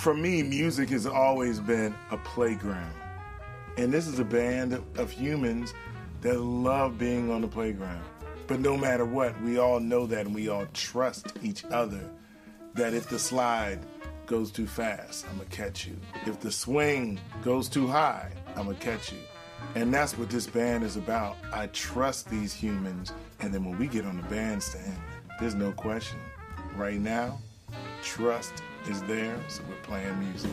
For me, music has always been a playground. And this is a band of humans that love being on the playground. But no matter what, we all know that, and we all trust each other that if the slide goes too fast, I'm going to catch you. If the swing goes too high, I'm going to catch you. And that's what this band is about. I trust these humans, and then when we get on the bandstand, there's no question. Right now, trust is there, so we're playing music.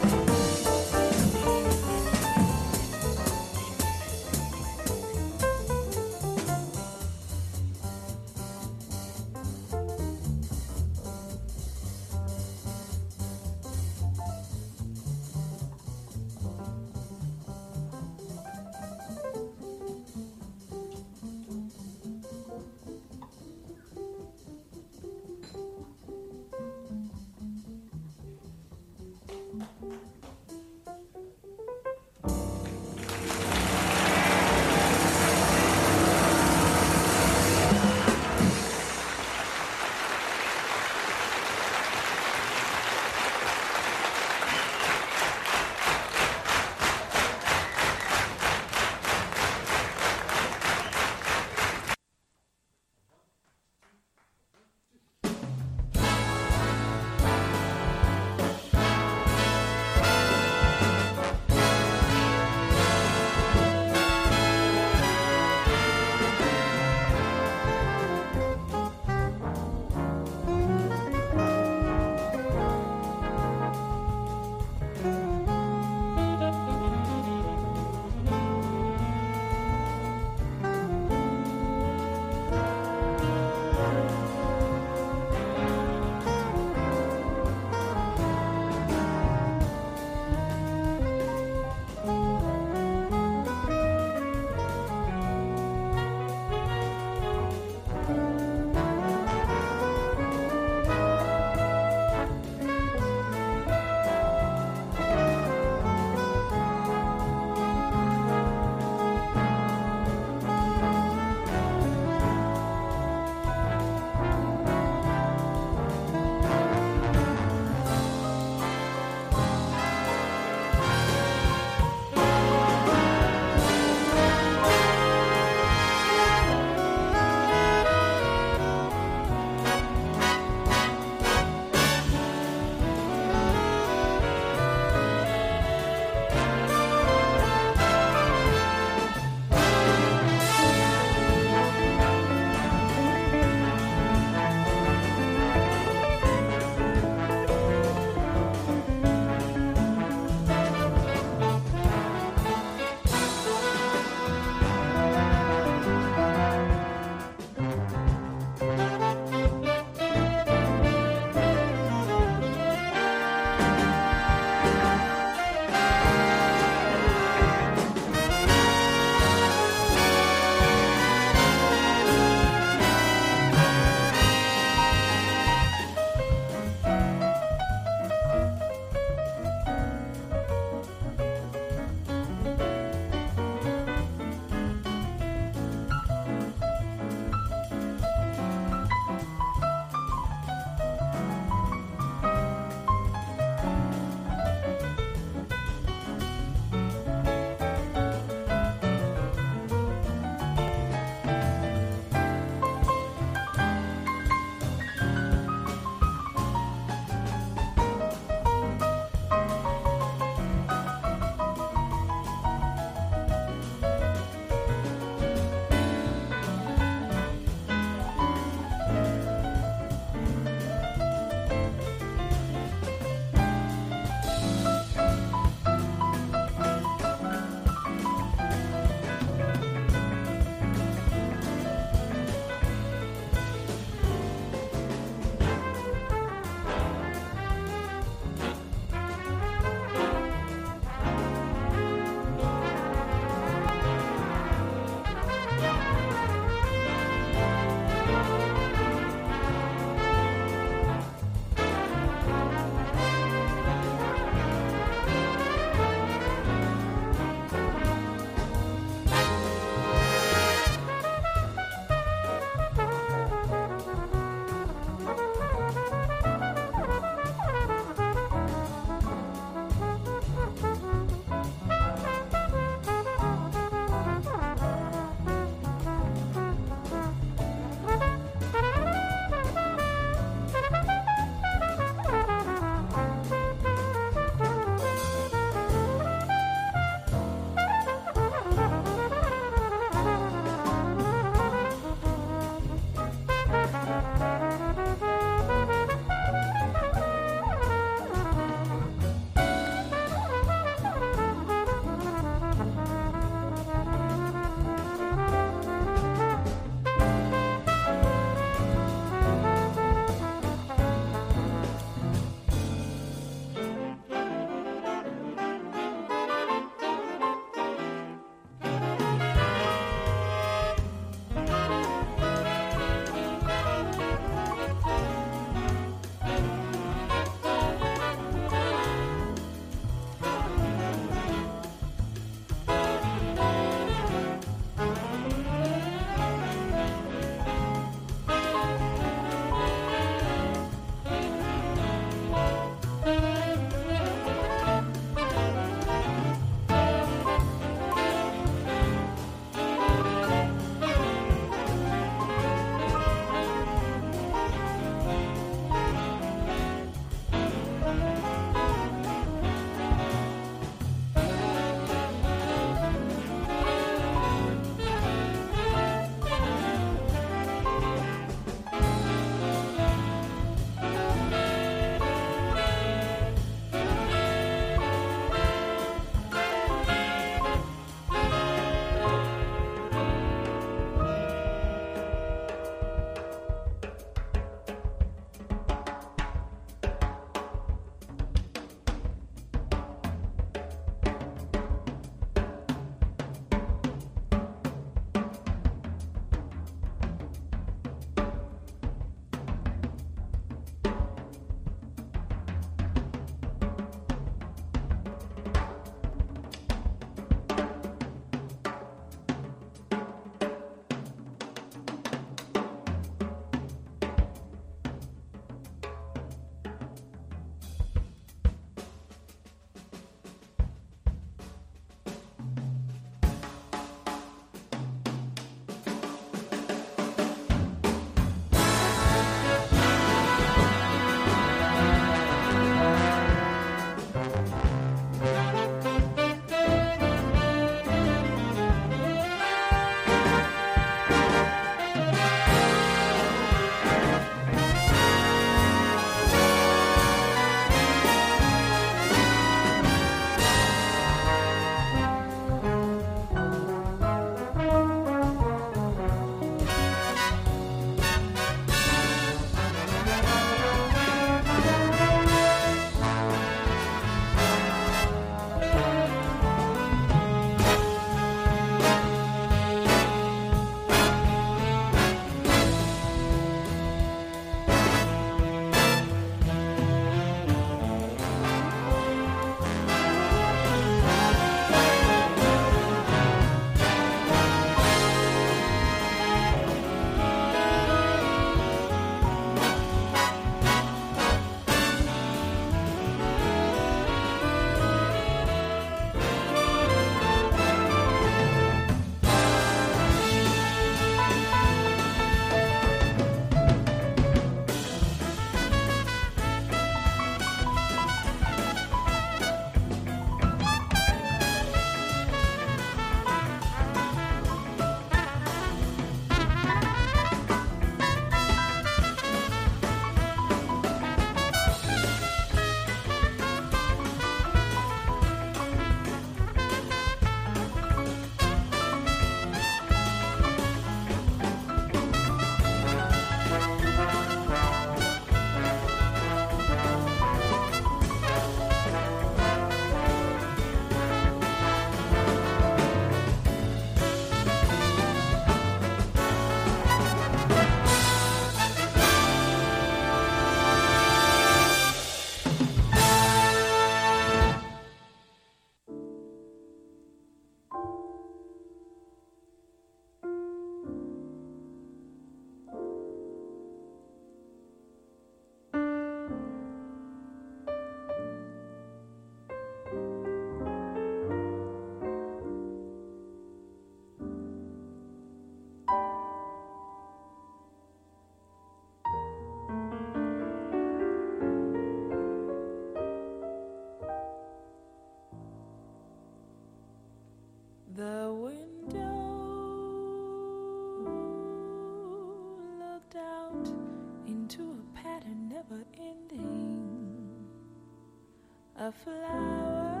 never ending. A flower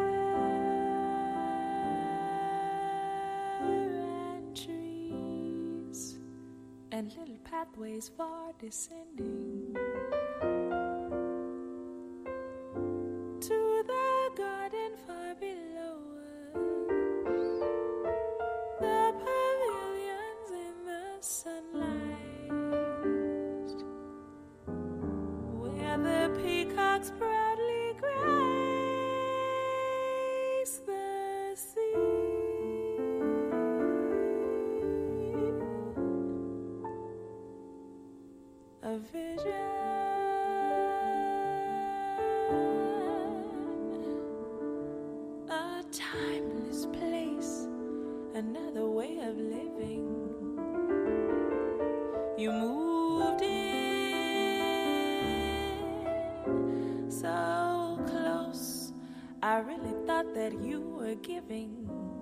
and trees and little pathways far descending to the garden far below us, the pavilions in the sunlight, where the peacocks proudly grace the sea. A vision, a timeless place, another way of living. You moved in so close, I really thought that you were giving.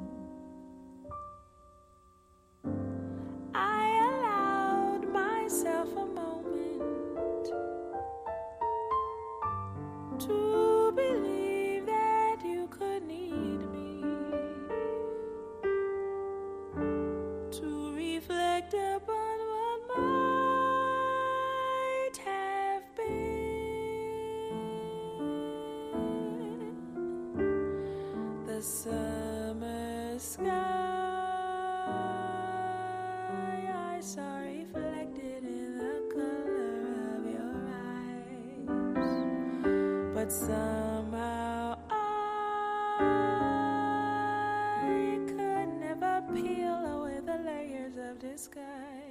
I allowed myself a moment to believe that you could need me, to reflect upon what might have been. The summer sky I saw reflected in the color of your eyes, but somehow I could never peel away the layers of disguise.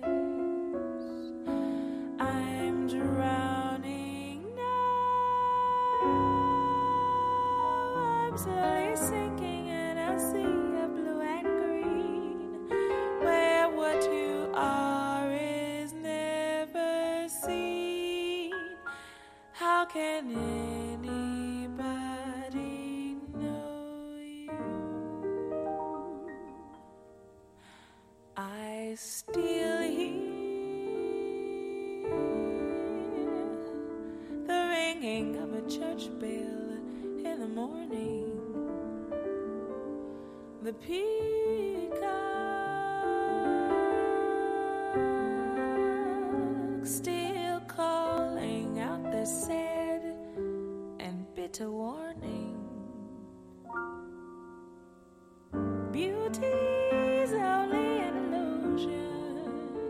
I'm drowning now, I'm slowly sinking in a sea of blue and green, where what you are is never seen. How can anybody know you? I still hear the ringing of a church bell in the morning. The peacock still calling out the sad and bitter warning. Beauty's only an illusion.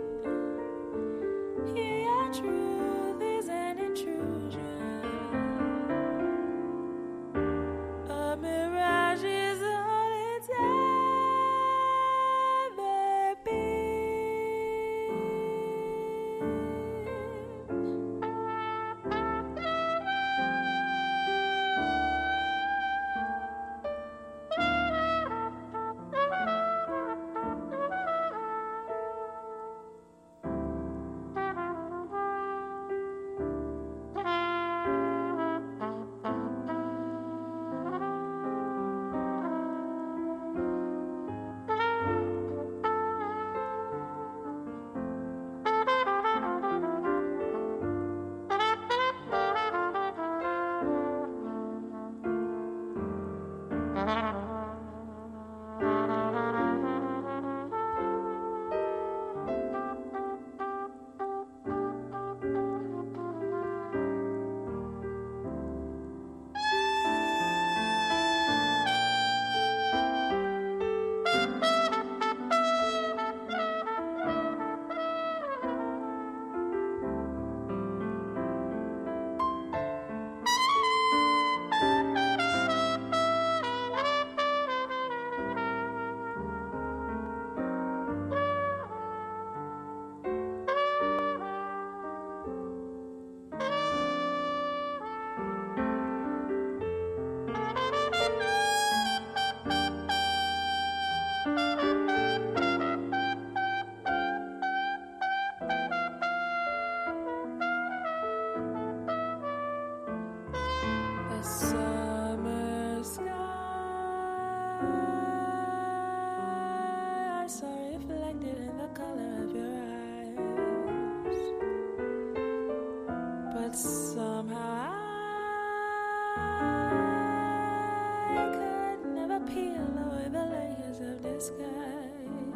Here your truth is an intrusion. A mirage is all it's but somehow I could never peel away the layers of disguise.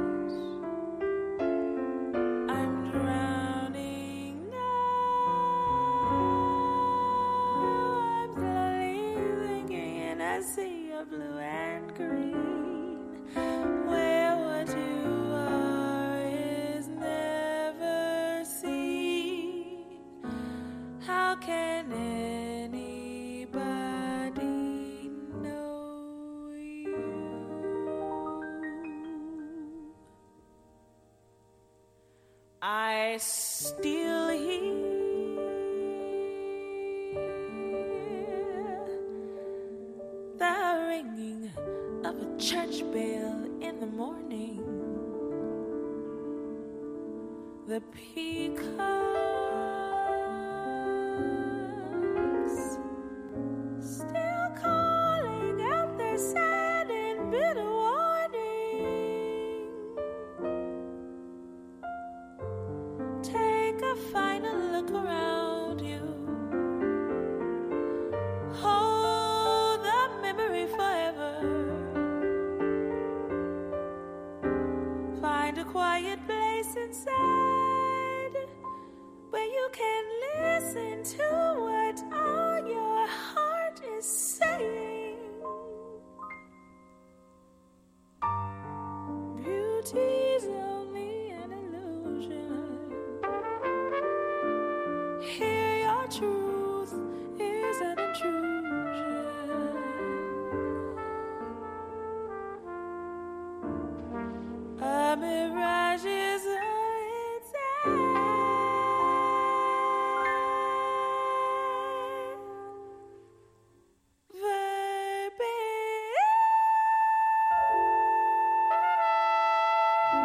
I'm drowning now. I'm slowly sinking in a sea of blue and green, where what you are is never seen. How can anybody know you? I still hear the ringing of a church bell in the morning. The peacocks still calling out their sad and bitter warning. Take a final look around you. Hold the memory forever. Find a quiet place inside where you can listen to what all your heart is saying. Beauty's only an illusion. Here your truth is an intrusion. A mirage is all inside. Verbe.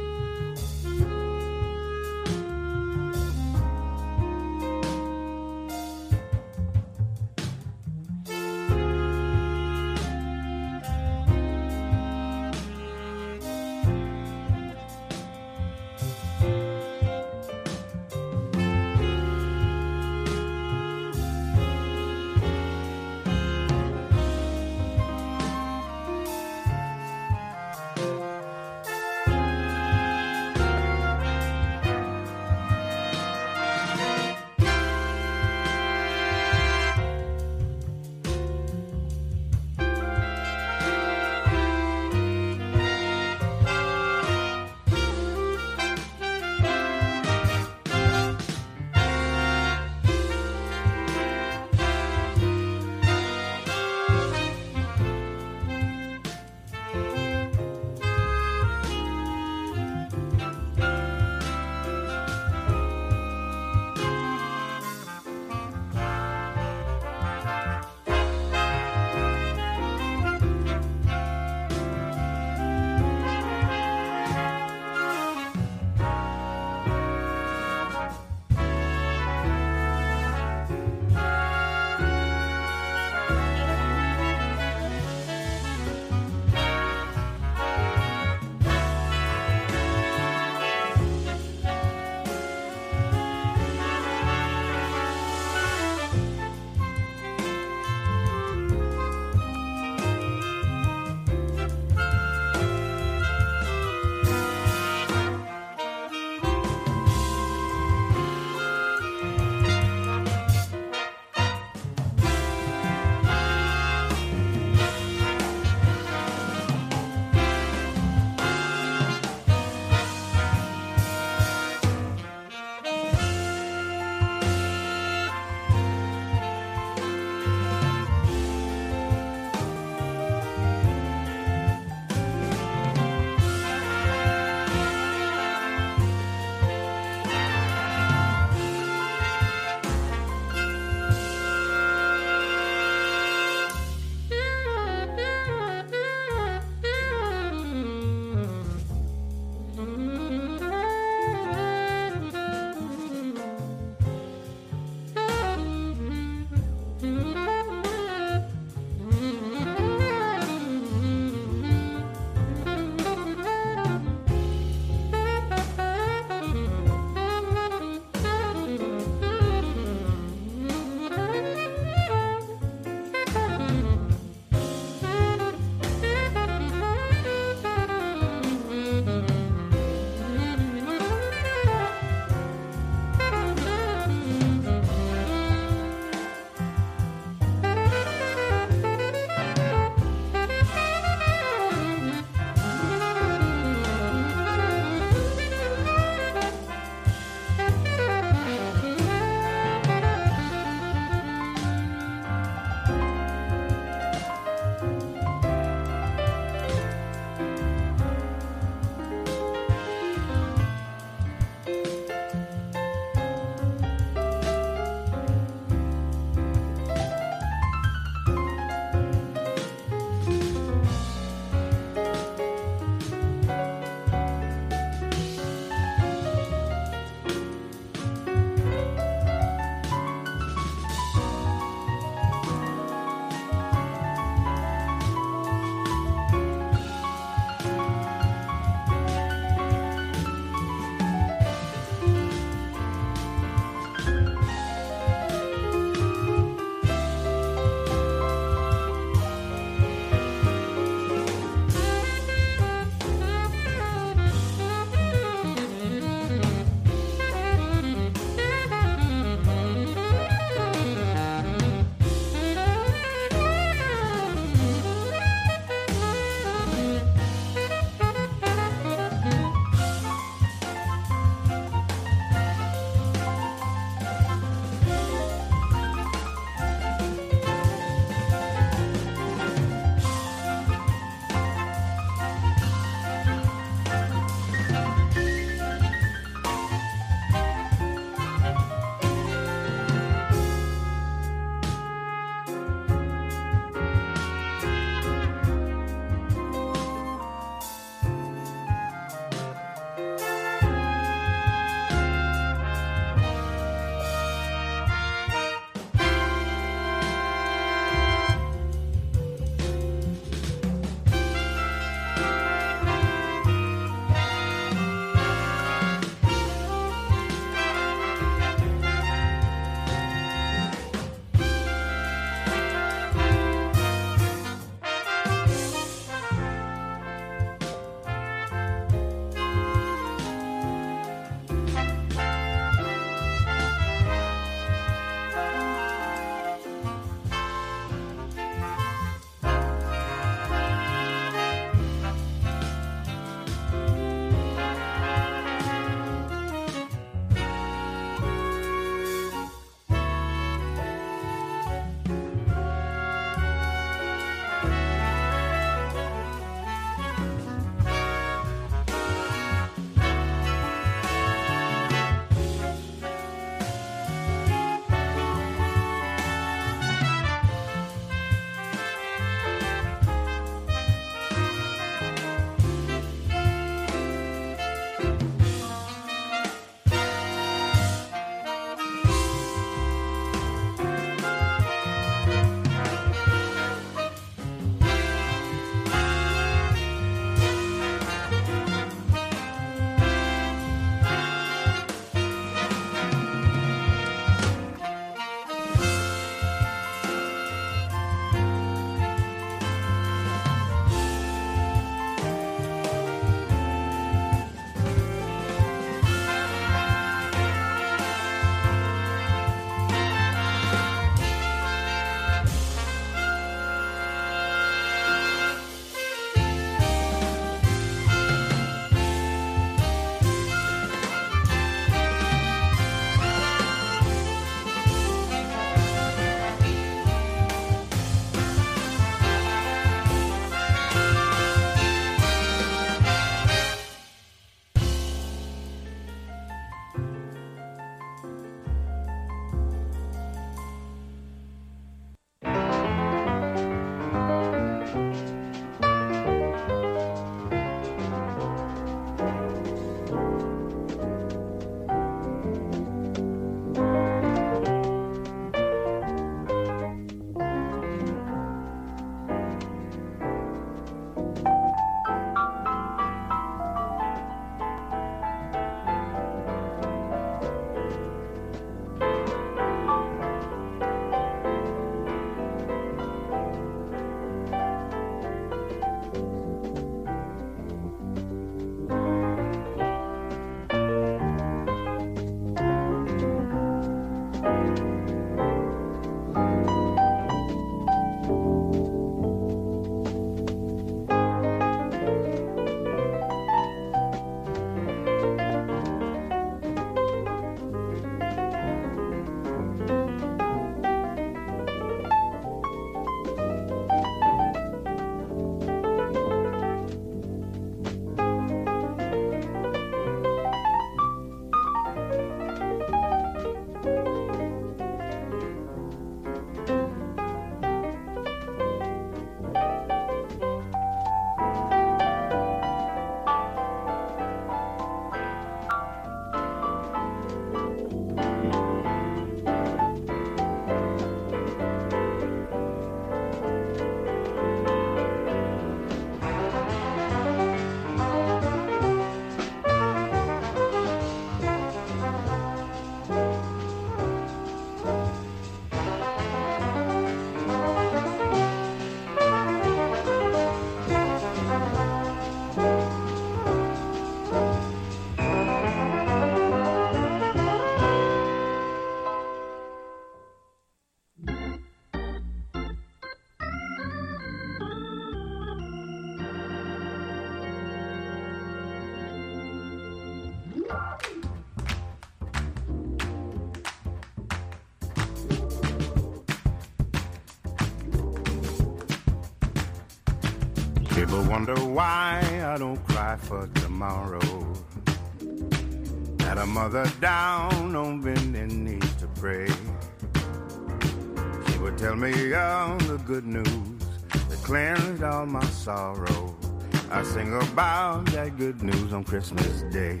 People wonder why I don't cry for tomorrow. Had a mother down on bending knees to pray. She would tell me all the good news that cleansed all my sorrow. I sing about that good news on Christmas Day.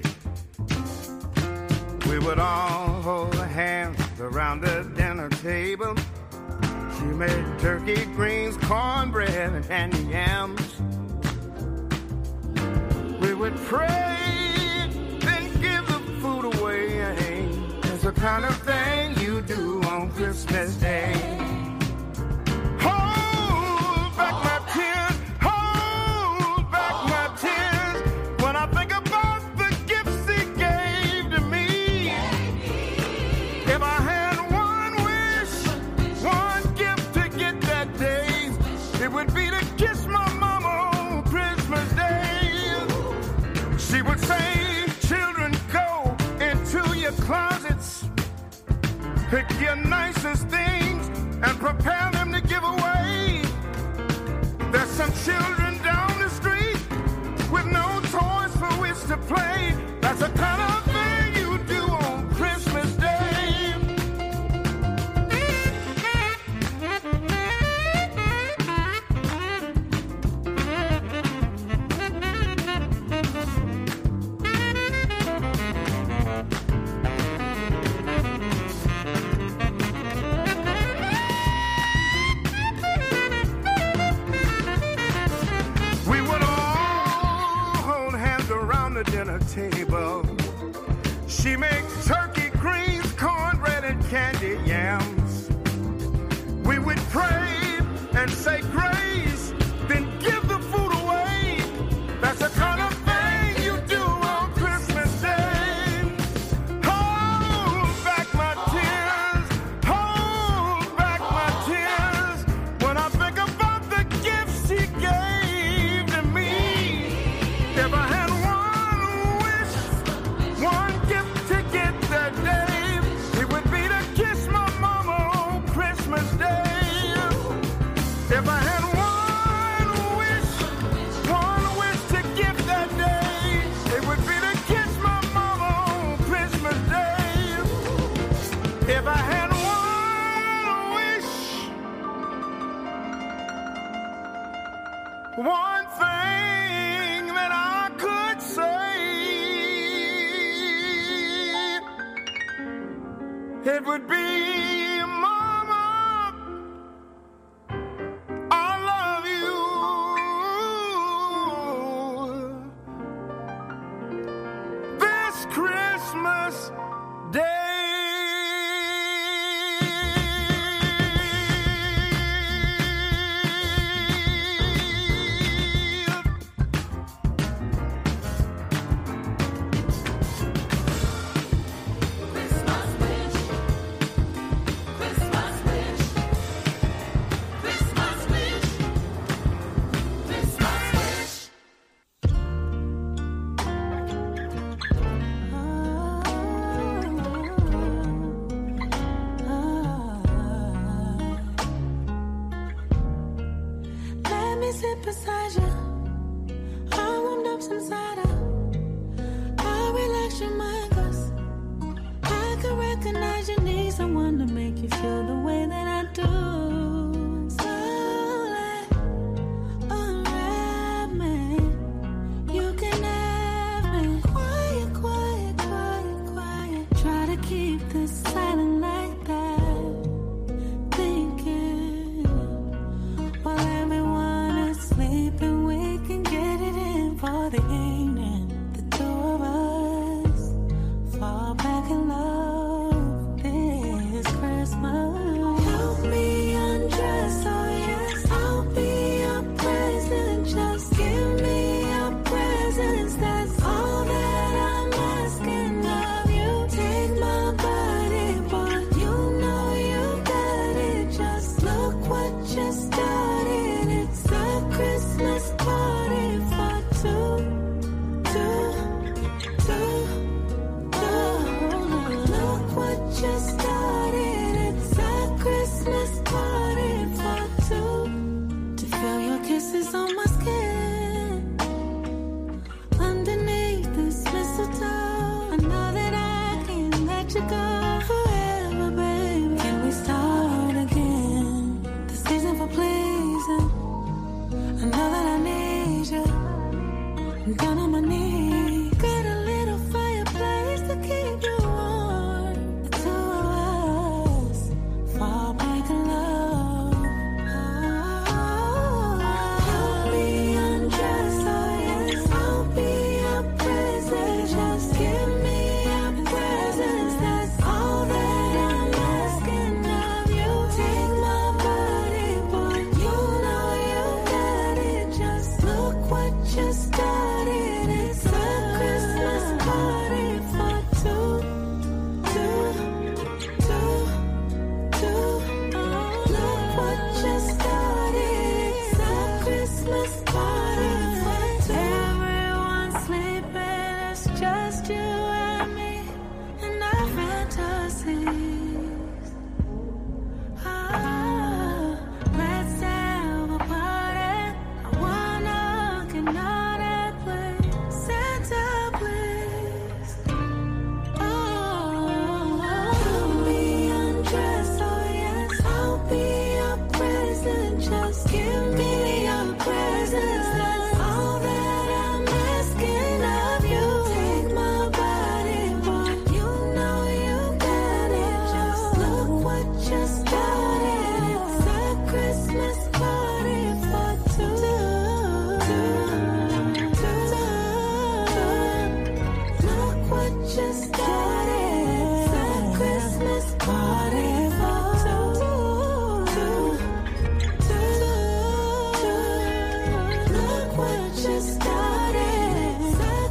We would all hold hands around the dinner table. She made turkey, greens, cornbread, and candy yams. We would pray, then give the food away. It's the kind of thing you do on Christmas Day. Hold back my tears, hold back my tears. When I think about the gifts he gave to me. If I had one wish, one gift to get that day, it would be to kiss my mama on Christmas Day. She would say, children, go into your closets, pick your nicest things and prepare them to give away. There's some children down the street with no toys for which to play. That's the kind of thing you do on Christmas Day. We would all hold hands around the dinner table. She makes turkey, greens, cornbread, and candy yams. We would pray and say grace, then give the food away. That's the kind of thing you do on Christmas Day. Hold back my tears, hold back my tears. When I think about the gifts he gave to me. If I had one wish, one gift to get that day, it would be to kiss my mama on Christmas Day. If I had one wish to get that day, it would be to kiss my mama on Christmas Day. If I had one wish, one thing that I could say, it would be, Mama, I love you this Christmas Day. Let me sit beside you. I'll warm up some cider. I'll relax your mind, 'cause I can recognize you need someone to make you feel the way that I do. Slowly unwrap me. You can have me. Quiet, quiet, quiet, quiet. Try to keep this silent like that. Thinking while everyone is sleeping, we can get it in for the evening. The two of us fall back in love this Christmas.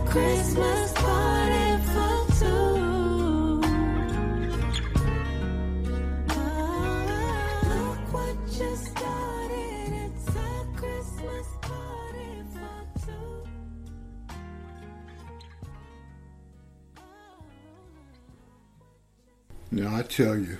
Christmas party for two. Look what you started. It's a Christmas party for two. Now, I tell you,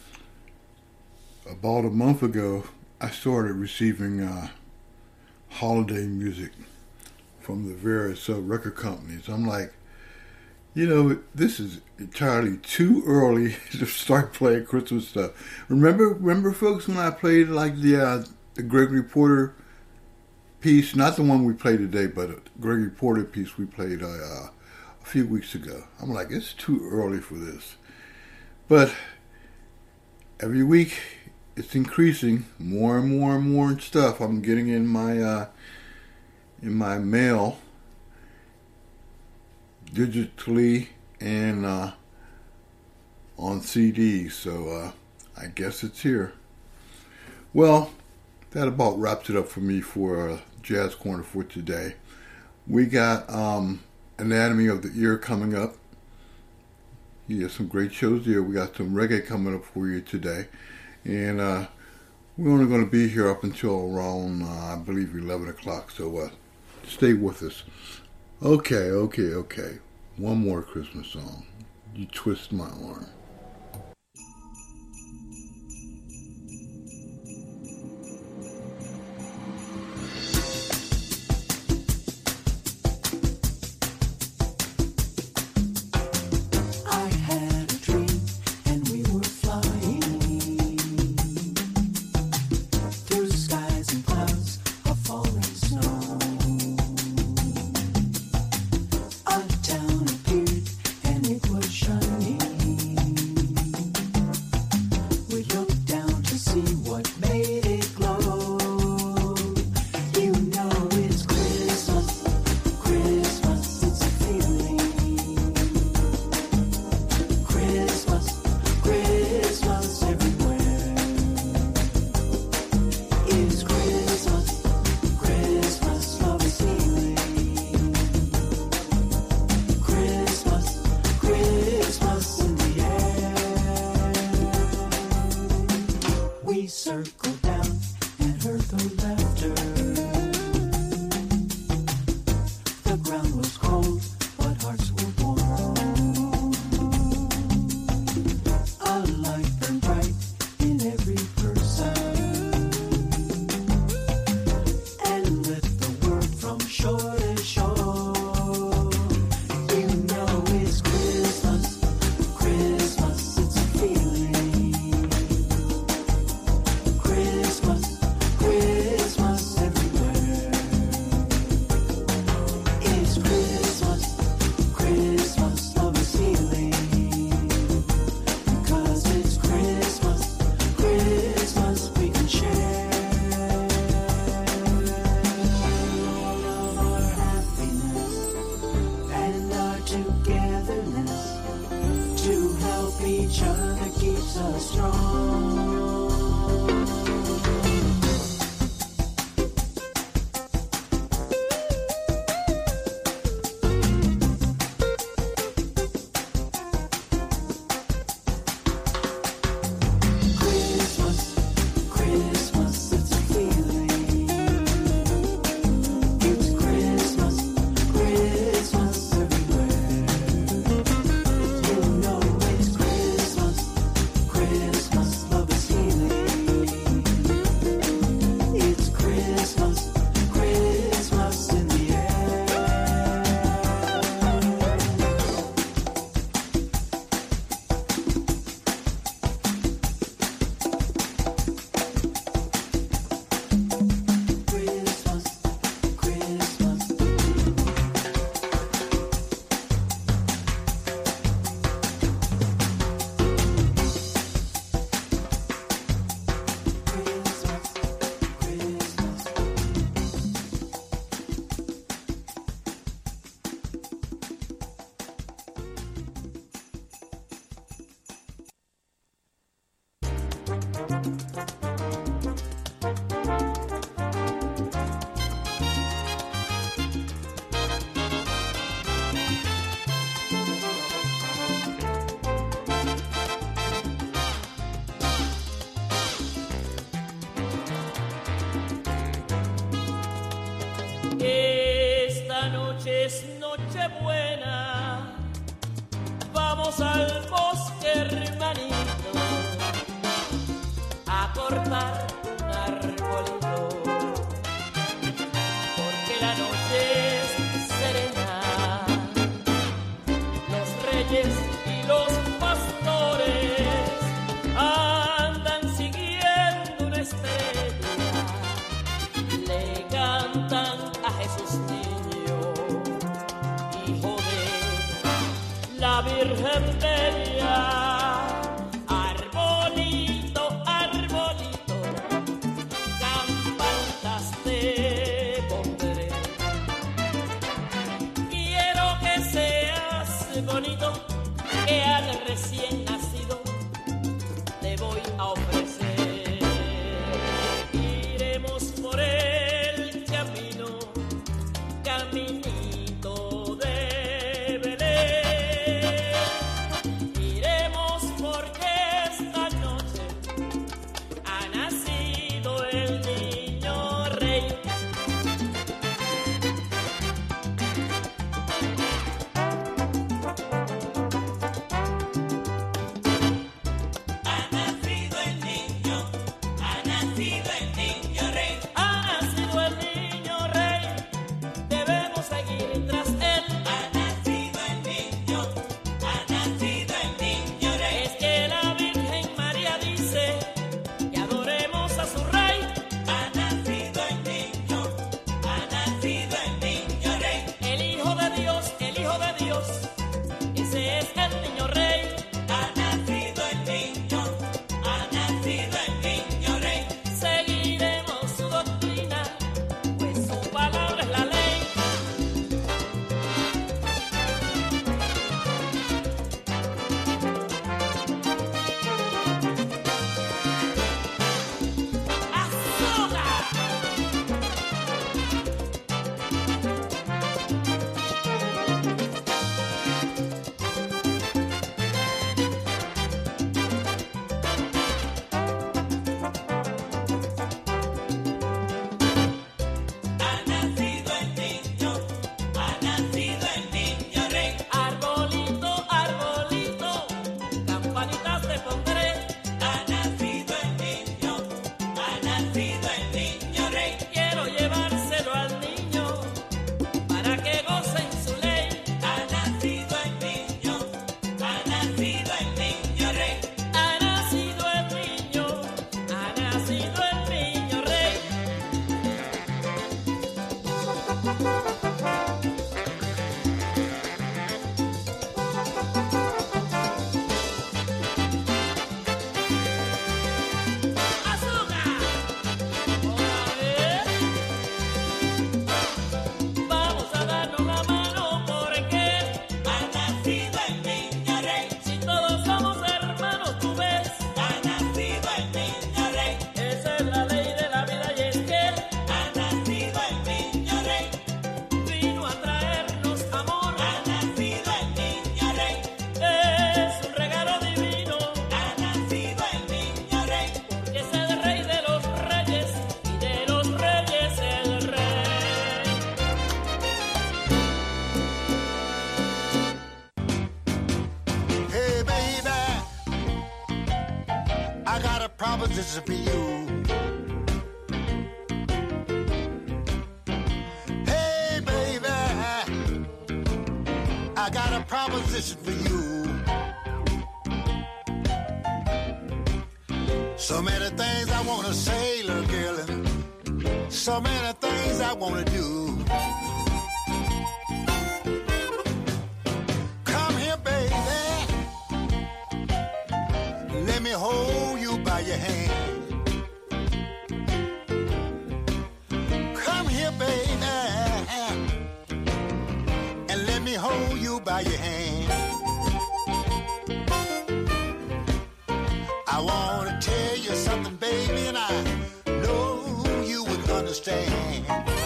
about a month ago, I started receiving holiday music from the various record companies. I'm like, this is entirely too early to start playing Christmas stuff. Remember, folks, when I played like the Gregory Porter piece, not the one we played today, but a Gregory Porter piece we played a few weeks ago. I'm like, it's too early for this. But every week, it's increasing more and more and more stuff I'm getting in my mail, digitally and on CD. So I guess it's here. Well, that about wraps it up for me for Jazz Corner for today. We got Anatomy of the Ear coming up. Yeah, some great shows there. We got some reggae coming up for you today. And we're only going to be here up until around, I believe, 11 o'clock. So stay with us. Okay. One more Christmas song. You Twist My Arm. es Nochebuena, vamos al bosque, hermanito, a cortar un arbolito, porque la noche es serena. Los reyes y los pastores andan siguiendo una estrella, le cantan a Jesús niño, hijo de la Virgen Bella. Arbolito, arbolito, campanitas te pondré. Quiero que seas bonito, que al recién nacido te voy a ofrecer. Iremos por el camino, caminito de Belén. Iremos porque esta noche ha nacido el niño rey. Ha nacido el niño rey. Ha nacido el niño rey, debemos seguir tras él. Ha nacido el niño rey. Es que la Virgen María dice que adoremos a su rey. Ha nacido el niño rey. El Hijo de Dios, ese es el niño rey. Ha nacido el niño rey. Seguiremos su doctrina, pues su palabra es la ley. ¡Azúcar! Ha nacido el niño rey. Arbolito, arbolito, campanitas te pondré. Ha nacido el niño rey. Quiero llevárselo al niño para que goce en su ley. Ha nacido el niño rey. Ha nacido el niño rey. ¡Azúcar! Otra vez. Vamos a darnos la mano porque ha nacido el niño rey. Si todos somos hermanos, tú ves. Ha nacido el niño rey. Esa es la ley de la vida y es que ha nacido el niño rey. Vino a traernos amor. Ha nacido el niño rey. Es un regalo divino. Ha nacido el niño rey. Porque es el rey de los reyes y de los reyes el rey. Hey, baby, I got a proposition for you. Hey, baby, I got a proposition for you. So many things I want to say, little girl, and so many things I want to do. Come here, baby. Let me hold you by your hand. Come here, baby, and let me hold you by your hand. I want to tell you something, baby, and I know you would understand.